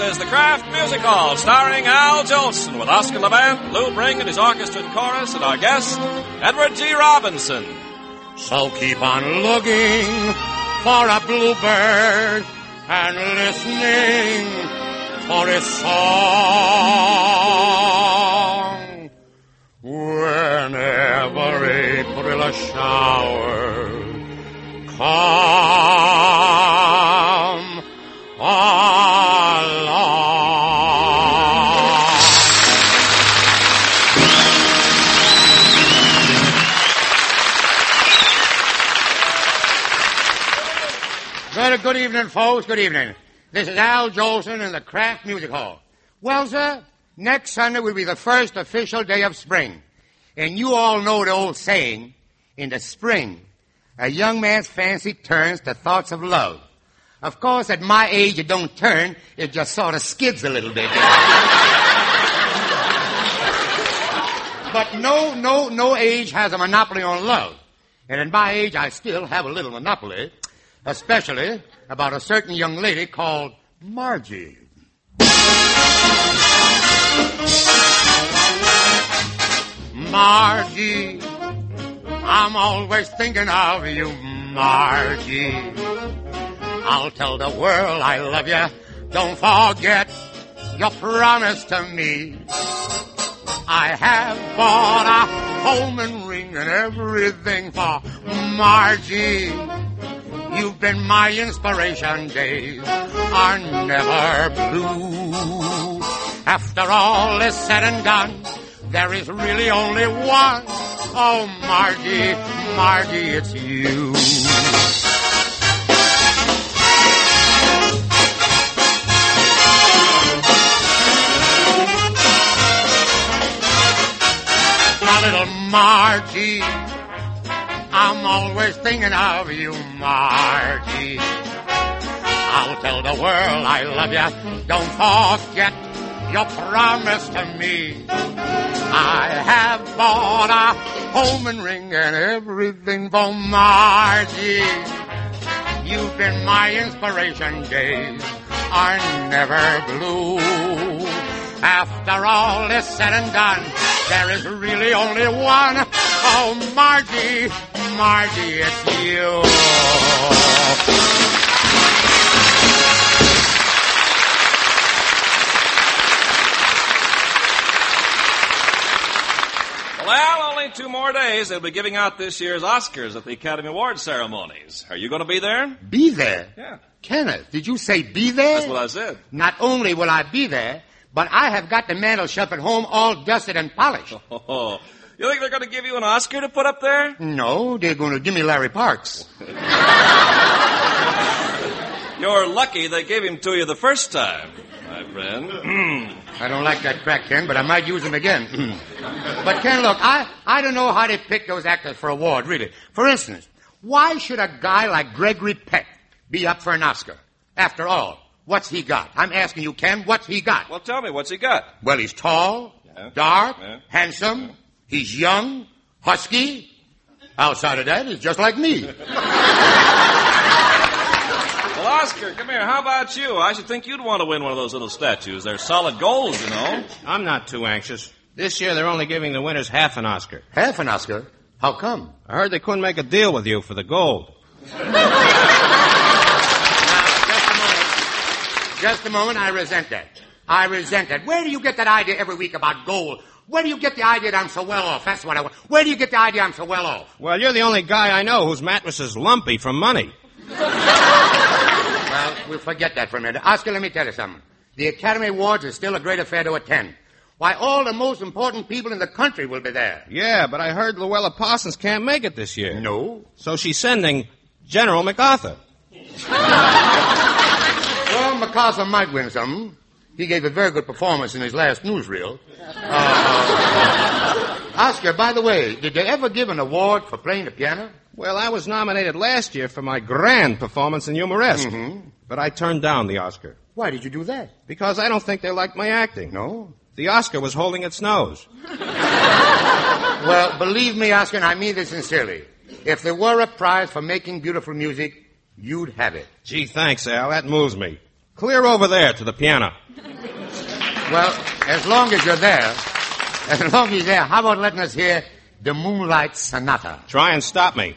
is The Kraft Music Hall, starring Al Jolson, with Oscar Levant, Lou Bring and his orchestra and chorus, and our guest, Edward G. Robinson. So keep on looking for a bluebird and listening for his song. Whenever April shower come along. Well, good evening, folks. Good evening. This is Al Jolson in the Kraft Music Hall. Well, sir, next Sunday will be the first official day of spring. And you all know the old saying, in the spring, a young man's fancy turns to thoughts of love. Of course, at my age, it don't turn, it just sort of skids a little bit. But no age has a monopoly on love. And at my age, I still have a little monopoly, especially about a certain young lady called Margie. Margie, I'm always thinking of you, Margie. I'll tell the world I love you. Don't forget your promise to me. I have bought a Holman ring and everything for Margie. You've been my inspiration. Days are never blue. After all is said and done, there is really only one. Oh, Margie, Margie, it's you. My little Margie, I'm always thinking of you, Margie. I'll tell the world I love you. Don't forget your promise to me. I have bought a Holman ring and everything for Margie. You've been my inspiration. Days are never blue. After all is said and done, there is really only one. Oh, Margie, Margie, it's you. Well, only 2 more days. They'll be giving out this year's Oscars at the Academy Awards ceremonies. Are you going to be there? Be there? Yeah. Kenneth, did you say be there? That's what I said. Not only will I be there, but I have got the mantel shelf at home all dusted and polished. Oh, you think they're going to give you an Oscar to put up there? No, they're going to give me Larry Parks. You're lucky they gave him to you the first time, my friend. I don't like that crack, Ken, but I might use him again. But, Ken, look, I don't know how they pick those actors for award, really. For instance, why should a guy like Gregory Peck be up for an Oscar? After all, what's he got? I'm asking you, Ken, what's he got? Well, tell me, what's he got? Well, he's tall, dark, handsome, he's young, husky. Outside of that, he's just like me. Well, Oscar, come here. How about you? I should think you'd want to win one of those little statues. They're solid gold, you know. I'm not too anxious. This year they're only giving the winners half an Oscar. Half an Oscar? How come? I heard they couldn't make a deal with you for the gold. Just a moment, I resent that. I resent that. Where do you get that idea every week about gold? Where do you get the idea that I'm so well off? That's what I want. Where do you get the idea I'm so well off? Well, you're the only guy I know whose mattress is lumpy from money. Well, we'll forget that for a minute. Oscar, let me tell you something. The Academy Awards is still a great affair to attend. Why, all the most important people in the country will be there. Yeah, but I heard Luella Parsons can't make it this year. No. So she's sending General MacArthur. Well, MacArthur might win something. He gave a very good performance in his last newsreel. Oscar, by the way, did they ever give an award for playing the piano? Well, I was nominated last year for my grand performance in Humoresque. Mm-hmm. But I turned down the Oscar. Why did you do that? Because I don't think they liked my acting. No? The Oscar was holding its nose. Well, believe me, Oscar, and I mean this sincerely. If there were a prize for making beautiful music, you'd have it. Gee, thanks, Al. That moves me. Clear over there to the piano. Well, as long as you're there, how about letting us hear the Moonlight Sonata? Try and stop me.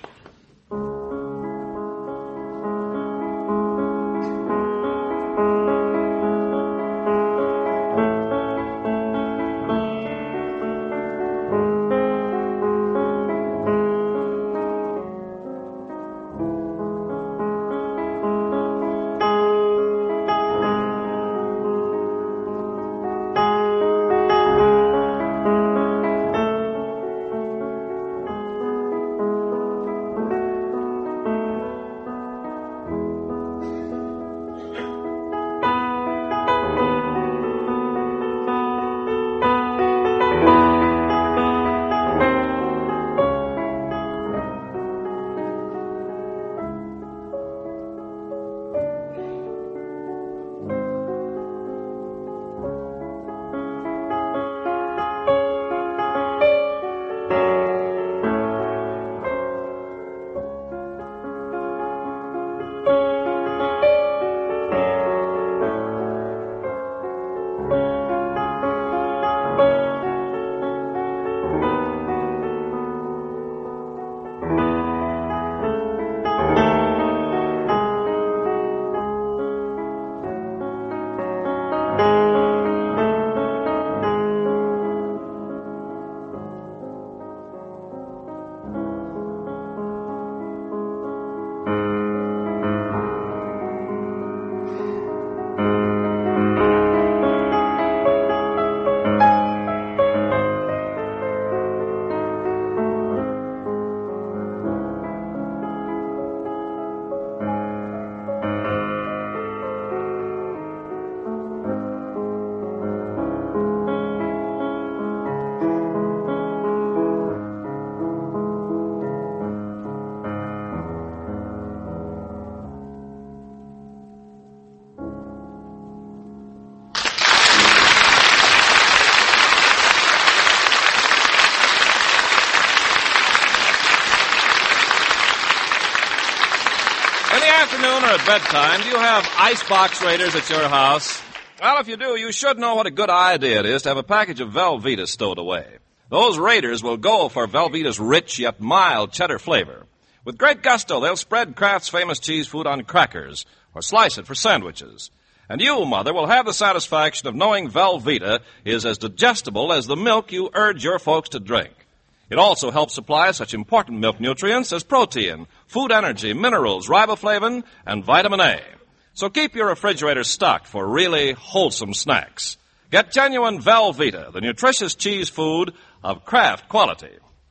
Afternoon or at bedtime, do you have icebox raiders at your house? Well, if you do, you should know what a good idea it is to have a package of Velveeta stowed away. Those raiders will go for Velveeta's rich yet mild cheddar flavor. With great gusto, they'll spread Kraft's famous cheese food on crackers or slice it for sandwiches. And you, Mother, will have the satisfaction of knowing Velveeta is as digestible as the milk you urge your folks to drink. It also helps supply such important milk nutrients as protein, food energy, minerals, riboflavin, and vitamin A. So keep your refrigerator stocked for really wholesome snacks. Get genuine Velveeta, the nutritious cheese food of Kraft quality.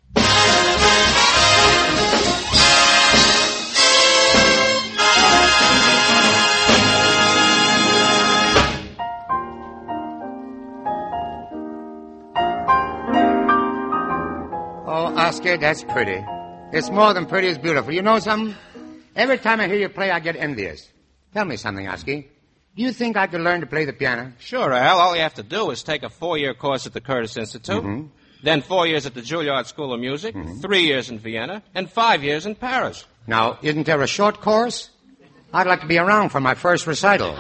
Oh, Oscar, that's pretty. It's more than pretty, it's beautiful. You know something? Every time I hear you play, I get envious. Tell me something, Oscar. Do you think I could learn to play the piano? Sure, Al. All you have to do is take a 4-year course at the Curtis Institute, then 4 years at the Juilliard School of Music, 3 years in Vienna, and 5 years in Paris. Now, isn't there a short course? I'd like to be around for my first recital.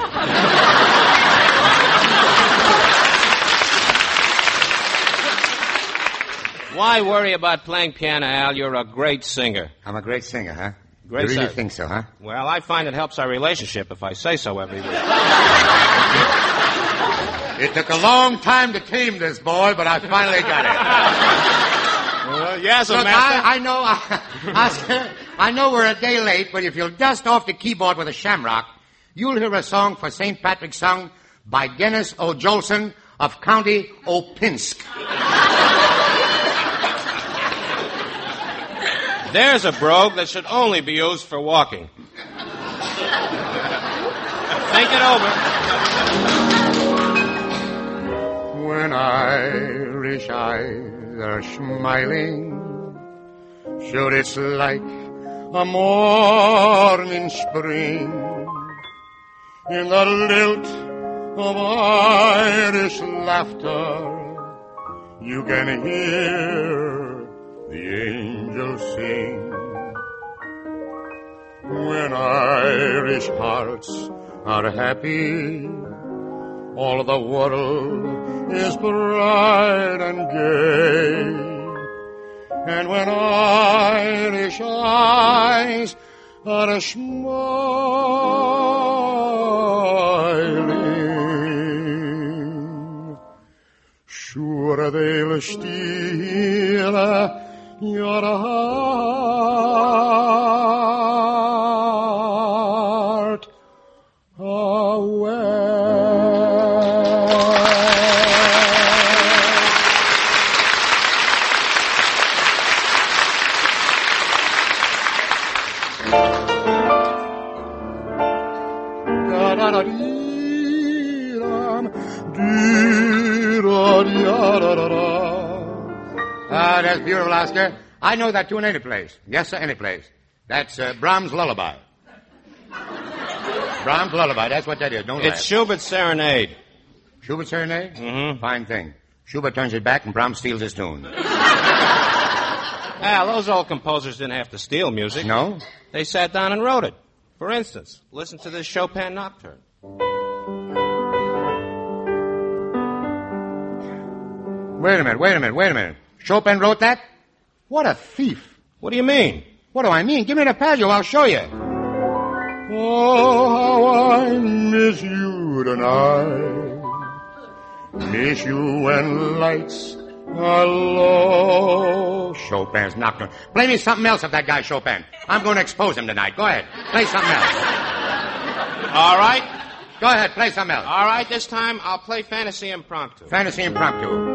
Why worry about playing piano, Al? You're a great singer. I'm a great singer, huh? Great You really singer. think so, huh? Well, I find it helps our relationship if I say so every week. It took a long time to tame this boy, but I finally got it. Yes, Look, master. I know, Oscar, I know we're a day late, but if you'll dust off the keyboard with a shamrock, you'll hear a song for St. Patrick's sung by Dennis O'Jolson of County Opinsk. There's a brogue that should only be used for walking. Think it over. When Irish eyes are smiling, sure it's like a morning spring. In the lilt of Irish laughter, you can hear the angels sing. When Irish hearts are happy. All the world is bright and gay. And when Irish eyes are smiling, sure they'll steal your heart away. That's beautiful, Oscar. I know that tune any place. Yes, sir, any place. That's Brahms' Lullaby. Brahms' Lullaby, that's what that is. Don't laugh. It's Schubert's Serenade. Schubert's Serenade? Mm-hmm. Fine thing. Schubert turns it back and Brahms steals his tune. Al, those old composers didn't have to steal music. No? They sat down and wrote it. For instance, listen to this Chopin Nocturne. Wait a minute. Chopin wrote that? What a thief. What do you mean? What do I mean? Give me the Paggio, I'll show you. Oh, how I miss you tonight. Miss you when lights are low. Chopin's Nocturne. Play me something else of that guy Chopin. I'm going to expose him tonight. Go ahead. Play something else. All right. Go ahead, play something else. All right, this time I'll play Fantasy Impromptu. Fantasy Impromptu.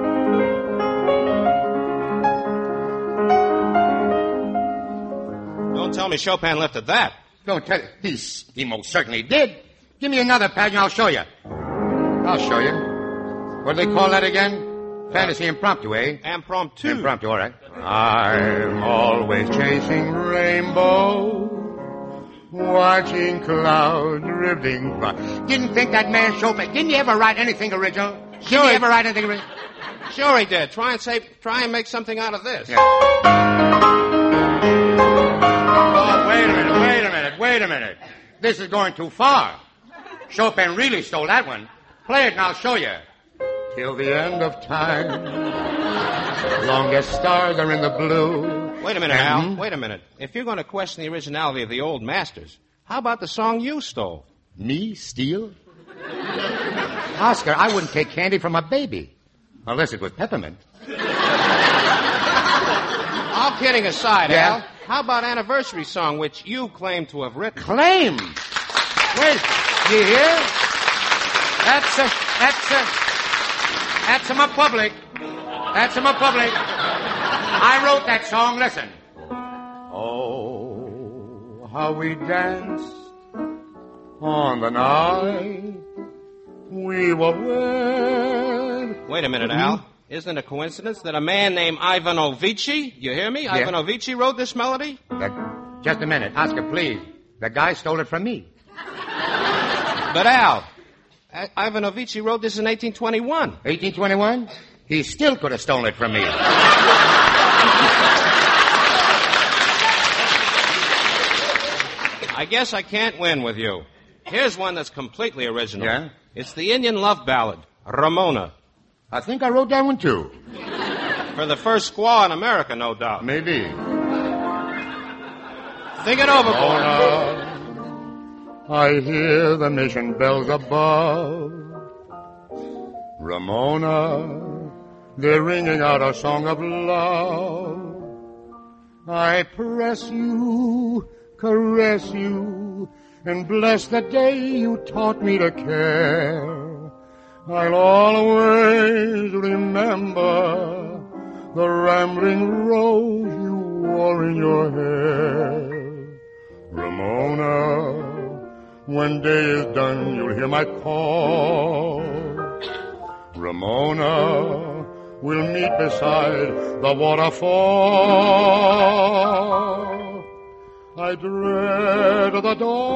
Don't tell me Chopin left at that. Don't tell you. He most certainly did. Give me another page and I'll show you. I'll show you. What do they call that again? Fantasy Impromptu, eh? Impromptu. Impromptu, all right. I'm always chasing rainbows, watching clouds drifting by. Didn't think that man Chopin, didn't he ever write anything original? Sure. Didn't he ever write anything original? Sure he did. Try and make something out of this. Yeah. Oh, wait a minute. This is going too far. Chopin really stole that one. Play it and I'll show you. Till the end of time, longest stars are in the blue. Wait a minute, Al. Wait a minute. If you're going to question the originality of the old masters, how about the song you stole? Me steal? Oscar, I wouldn't take candy from a baby. Unless it was peppermint. All kidding aside, Yeah? Al, how about Anniversary Song, which you claim to have written? Claim? Wait, you hear? That's my public. I wrote that song, listen. Oh, how we danced on the night we were wed. Wait a minute, Al. Isn't it a coincidence that a man named Ivan Ovici, you hear me? Yeah. Ivan Ovici wrote this melody? Just a minute. Oscar, please. The guy stole it from me. But Al, Ivan Ovici wrote this in 1821. 1821? He still could have stolen it from me. I guess I can't win with you. Here's one that's completely original. Yeah? It's the Indian love ballad, Ramona. I think I wrote that one, too. For the first squaw in America, no doubt. Maybe. Think it over, boy. Ramona, I hear the mission bells above. Ramona, they're ringing out a song of love. I press you, caress you, and bless the day you taught me to care. I'll always remember the rambling rose you wore in your hair. Ramona, when day is done, you'll hear my call. Ramona, we'll meet beside the waterfall. I dread the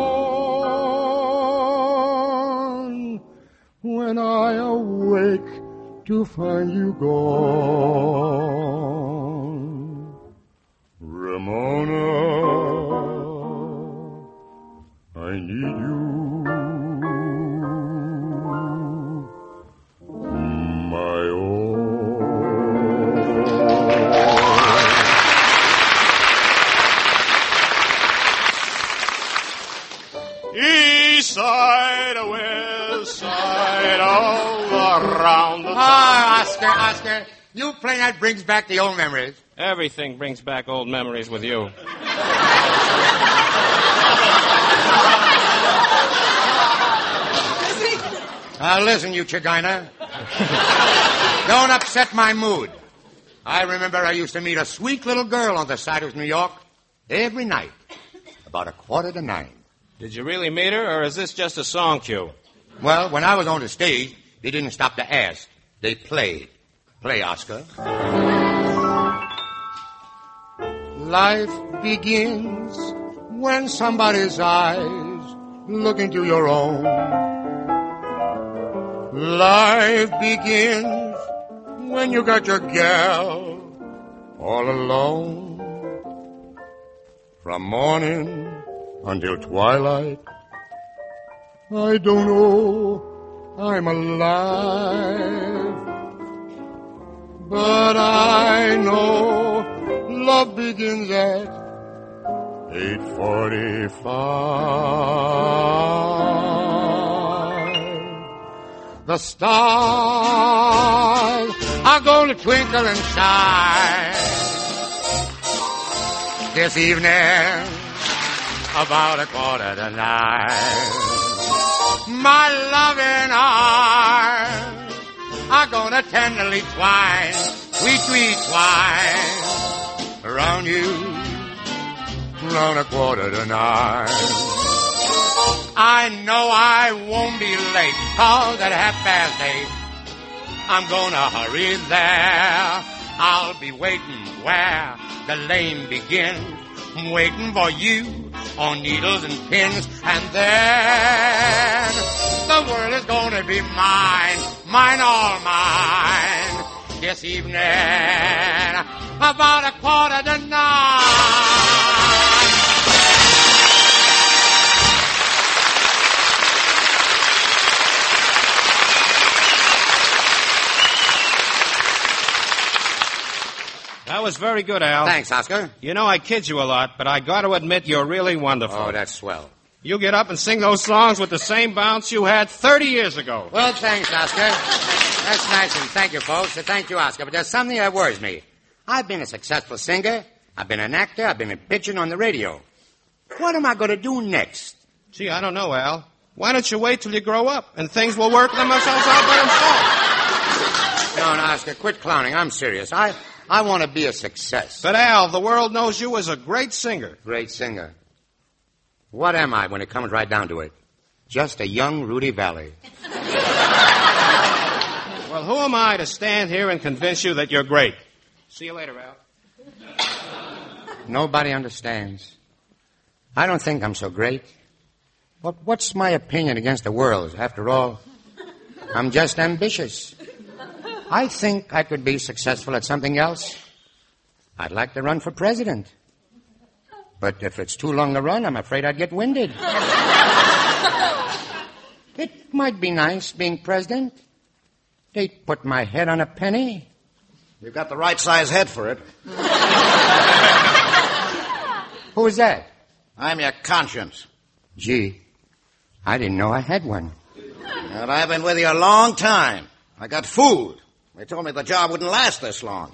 dawn when I awake to find you gone. Ramona, I need you Oscar, you playing that brings back the old memories. Everything brings back old memories with you. Listen, you Chagina. Don't upset my mood. I remember I used to meet a sweet little girl on the side of New York every night, about 8:45. Did you really meet her, or is this just a song cue? Well, when I was on the stage, they didn't stop to ask. They played. Play, Oscar. Life begins when somebody's eyes look into your own. Life begins when you got your gal all alone. From morning until twilight, I don't know I'm alive. But I know love begins at 8:45. The stars are going to twinkle and shine this evening about 8:45. My loving arms are gonna tenderly twine, sweet twine around you, around 8:45. I know I won't be late, 'cause at 8:30, I'm gonna hurry there. I'll be waiting where the lane begins, waiting for you on needles and pins, and then the world is gonna be mine, mine, all mine, this evening about 8:45. That was very good, Al. Thanks, Oscar. You know, I kid you a lot, but I got to admit you're really wonderful. Oh, that's swell. You get up and sing those songs with the same bounce you had 30 years ago. Well, thanks, Oscar. That's nice, and thank you, folks. Thank you, Oscar. But there's something that worries me. I've been a successful singer. I've been an actor. I've been pitching on the radio. What am I going to do next? Gee, I don't know, Al. Why don't you wait till you grow up, and things will work themselves out by themselves? No, Oscar, quit clowning. I'm serious. I want to be a success. But, Al, the world knows you as a great singer. Great singer. What am I when it comes right down to it? Just a young Rudy Valley. Well, who am I to stand here and convince you that you're great? See you later, Al. Nobody understands. I don't think I'm so great. What's my opinion against the world's? After all, I'm just ambitious. I think I could be successful at something else. I'd like to run for president. But if it's too long a run, I'm afraid I'd get winded. It might be nice being president. They'd put my head on a penny. You've got the right size head for it. Who's that? I'm your conscience. Gee, I didn't know I had one. And I've been with you a long time. I got food. They told me the job wouldn't last this long.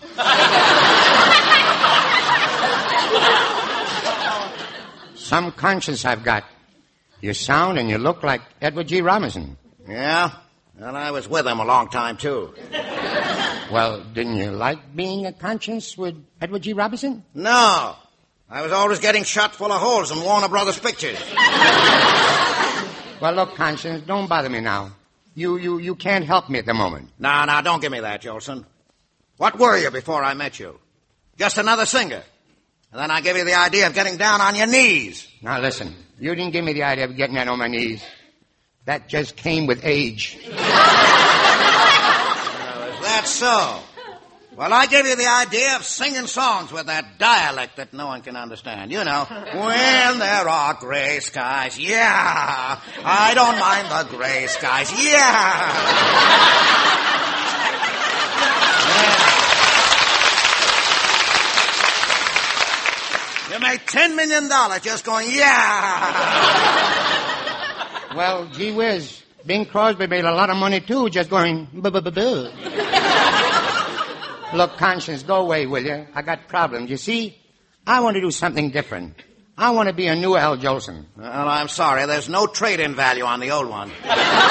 Some conscience I've got. You sound and you look like Edward G. Robinson. Yeah? And I was with him a long time, too. Well, didn't you like being a conscience with Edward G. Robinson? No. I was always getting shot full of holes in Warner Brothers pictures. Well, look, Conscience, don't bother me now. You can't help me at the moment. No, don't give me that, Jolson. What were you before I met you? Just another singer. And then I gave you the idea of getting down on your knees. Now, listen. You didn't give me the idea of getting down on my knees. That just came with age. Is that so? Well, I gave you the idea of singing songs with that dialect that no one can understand. You know, when there are gray skies, yeah. I don't mind the gray skies, yeah. You made $10 million just going, yeah. Well, gee whiz. Bing Crosby made a lot of money, too, just going, buh-buh-buh-buh. Look, Conscience, go away, will you? I got problems. You see, I want to do something different. I want to be a new Al Jolson. Well, I'm sorry. There's no trade-in value on the old one.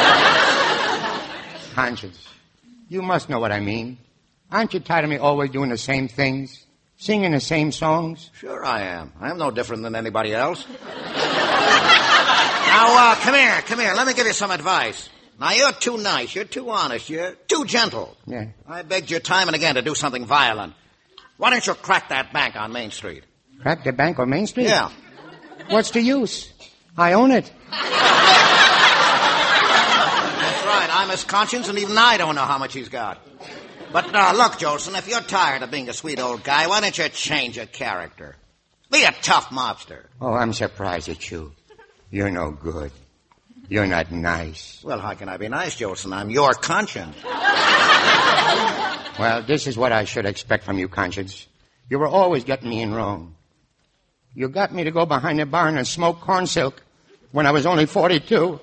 Conscience, you must know what I mean. Aren't you tired of me always doing the same things? Singing the same songs? Sure I am. I'm no different than anybody else. Now, come here. Let me give you some advice. Now, you're too nice. You're too honest. You're too gentle. Yeah. I begged you time and again to do something violent. Why don't you crack that bank on Main Street? Crack the bank on Main Street? Yeah. What's the use? I own it. That's right. I'm his conscience, and even I don't know how much he's got. But look, Jolson, if you're tired of being a sweet old guy, why don't you change your character? Be a tough mobster. Oh, I'm surprised at you. You're no good. You're not nice. Well, how can I be nice, Jolson? I'm your conscience. Well, this is what I should expect from you, Conscience. You were always getting me in wrong. You got me to go behind the barn and smoke corn silk when I was only 42.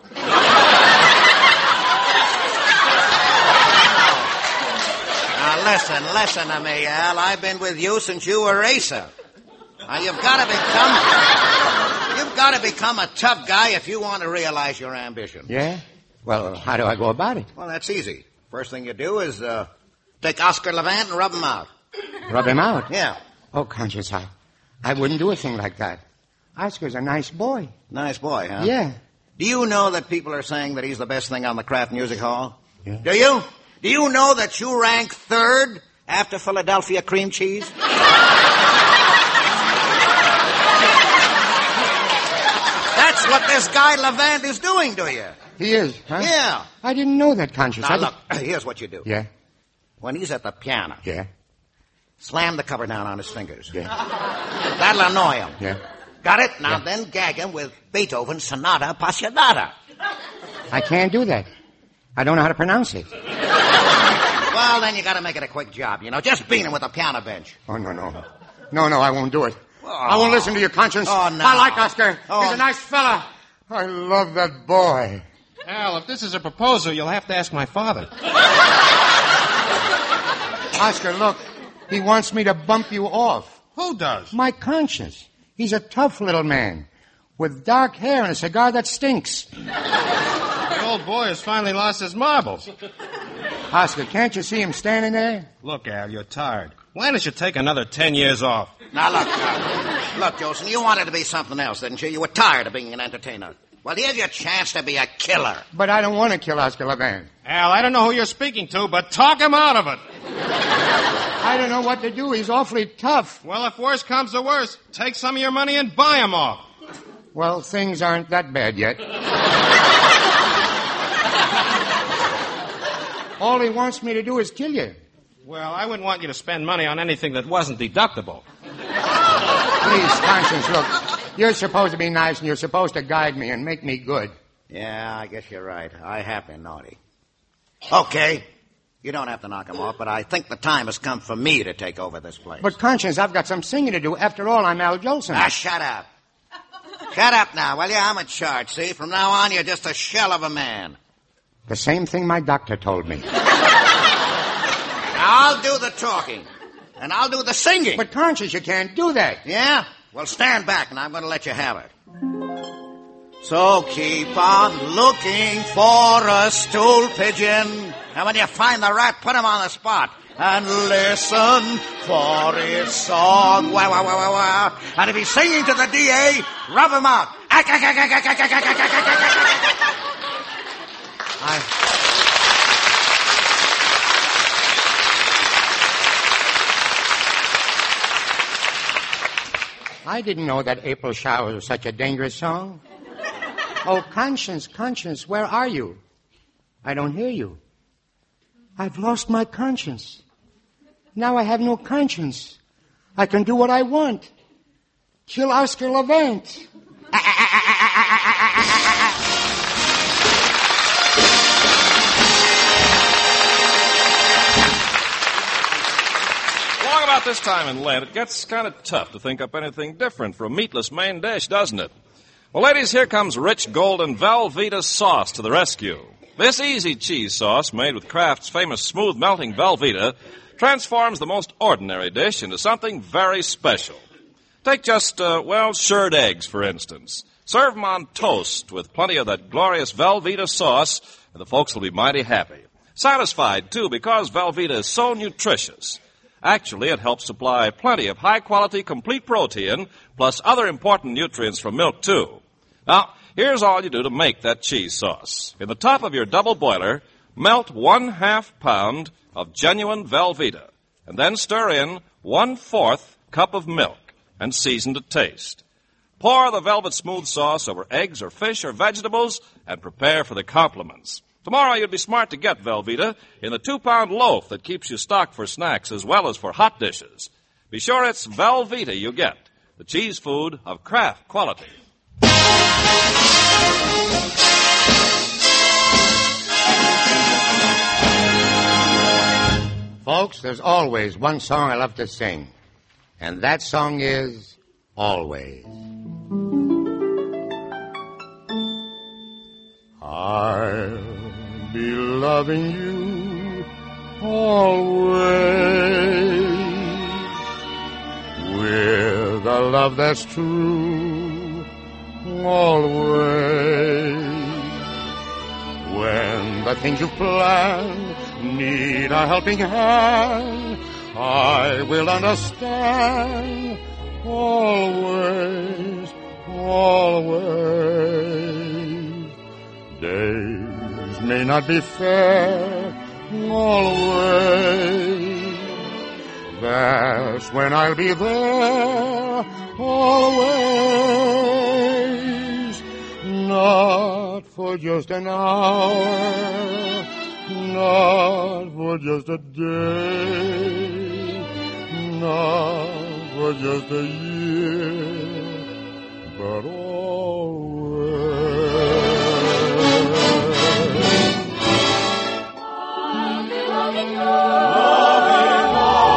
Now, listen to me, Al. I've been with you since you were Asa. Now, you've got to become a tough guy if you want to realize your ambition. Yeah? Well, how do I go about it? Well, that's easy. First thing you do is take Oscar Levant and rub him out. Rub him out? Yeah. Oh, Conscience, I wouldn't do a thing like that. Oscar's a nice boy. Nice boy, huh? Yeah. Do you know that people are saying that he's the best thing on the Kraft Music Hall? Yeah. Do you? Do you know that you rank third after Philadelphia cream cheese? That's what this guy Levant is doing to you. He is, huh? Yeah. I didn't know that, Conscience. Now, look, here's what you do. Yeah? When he's at the piano, Yeah? slam the cover down on his fingers. Yeah? That'll annoy him. Yeah? Got it? Now then gag him with Beethoven's Sonata Appassionata. I can't do that. I don't know how to pronounce it. Well, then you gotta make it a quick job, you know. Just beat him with a piano bench. Oh, no. No, I won't do it. I won't listen to your Conscience. Oh, no. I like Oscar. Oh. He's a nice fella. I love that boy. Al, if this is a proposal, you'll have to ask my father. Oscar, look. He wants me to bump you off. Who does? My Conscience. He's a tough little man with dark hair and a cigar that stinks. The old boy has finally lost his marbles. Oscar, can't you see him standing there? Look, Al, you're tired. Why don't you take another 10 years off? Now, look, Jolson, you wanted to be something else, didn't you? You were tired of being an entertainer. Well, here's your chance to be a killer. But I don't want to kill Oscar Levant. Al, I don't know who you're speaking to, but talk him out of it. I don't know what to do. He's awfully tough. Well, if worse comes to worse, take some of your money and buy him off. Well, things aren't that bad yet. All he wants me to do is kill you. Well, I wouldn't want you to spend money on anything that wasn't deductible. Please, Conscience, look. You're supposed to be nice and you're supposed to guide me and make me good. Yeah, I guess you're right. I have been naughty. Okay. You don't have to knock him off, but I think the time has come for me to take over this place. But, Conscience, I've got some singing to do. After all, I'm Al Jolson. Ah, shut up. Shut up now, will you? I'm in charge, see? From now on, you're just a shell of a man. The same thing my doctor told me. Now, I'll do the talking, and I'll do the singing. But, Conscience, you can't do that. Yeah? Well, stand back, and I'm going to let you have it. So keep on looking for a stool pigeon, and when you find the rat, put him on the spot. And listen for his song. Wah, wah, wah, wah, wah. And if he's singing to the DA, rub him out. I didn't know that April Showers was such a dangerous song. Oh, Conscience, Conscience, where are you? I don't hear you. I've lost my conscience. Now I have no conscience. I can do what I want. Kill Oscar Levant. Along about this time in Lent, it gets kind of tough to think up anything different for a meatless main dish, doesn't it? Well, ladies, here comes rich golden Velveeta sauce to the rescue. This easy cheese sauce, made with Kraft's famous smooth melting Velveeta, transforms the most ordinary dish into something very special. Take just, shirred eggs, for instance. Serve them on toast with plenty of that glorious Velveeta sauce, and the folks will be mighty happy. Satisfied, too, because Velveeta is so nutritious. Actually, it helps supply plenty of high-quality, complete protein, plus other important nutrients from milk, too. Now, here's all you do to make that cheese sauce. In the top of your double boiler, melt 1/2 pound of genuine Velveeta, and then stir in 1/4 cup of milk and season to taste. Pour the velvet smooth sauce over eggs or fish or vegetables and prepare for the compliments. Tomorrow you'd be smart to get Velveeta in the 2-pound loaf that keeps you stocked for snacks as well as for hot dishes. Be sure it's Velveeta you get, the cheese food of Kraft quality. Folks, there's always one song I love to sing, and that song is Always. I'll be loving you always with a love that's true always. When the things you plan need a helping hand, I will understand always, always. Days may not be fair always. That's when I'll be there always. Not for just an hour, not for just a day, not for just a year, but always. I'll be loving you. Loving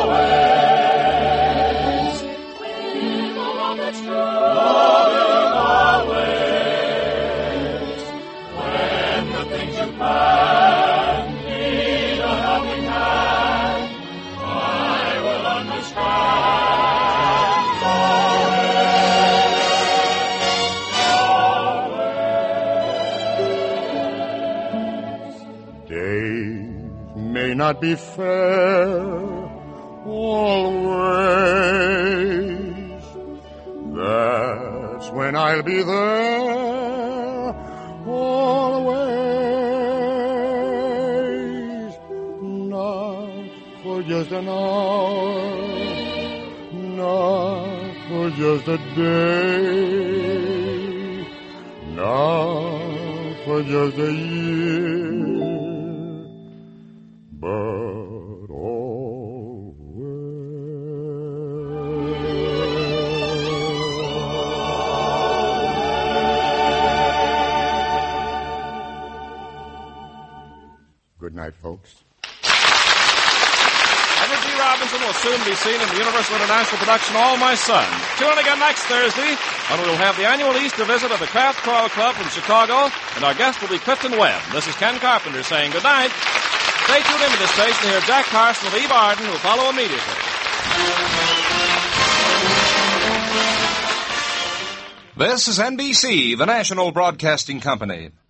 always. With a love that's true. Loving always. When the things you plan need a helping hand, I will understand. Days may not be fair always. That's when I'll be there always. Not for just an hour, not for just a day, not for just a year, but always. Good night, folks. Edward G. Robinson will soon be seen in the Universal International production All My Son. Tune in again next Thursday, when we'll have the annual Easter visit of the Kraft Choral Club from Chicago, and our guest will be Clifton Webb. This is Ken Carpenter saying good night. Stay tuned into this station to hear Jack Carson with Eve Arden, who will follow immediately. This is NBC, the national broadcasting company.